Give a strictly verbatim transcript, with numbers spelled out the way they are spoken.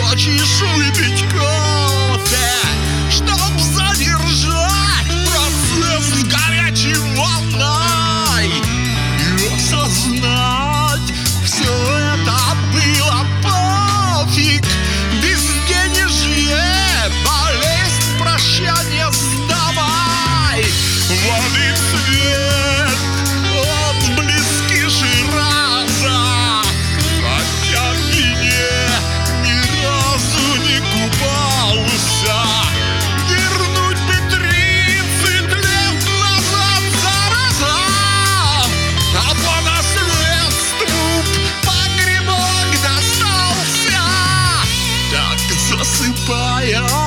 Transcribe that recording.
хочешь выпить кофе, чтоб задержать процесс горячей волной и осознать, все это было пофиг. Безденежье, болезнь, прощание с домой, воды цвет, отблески Шираза. Хотя в вине ни разу не купался, вернуть бы тридцать лет назад, зараза. А по наследству погребок достался. Так засыпая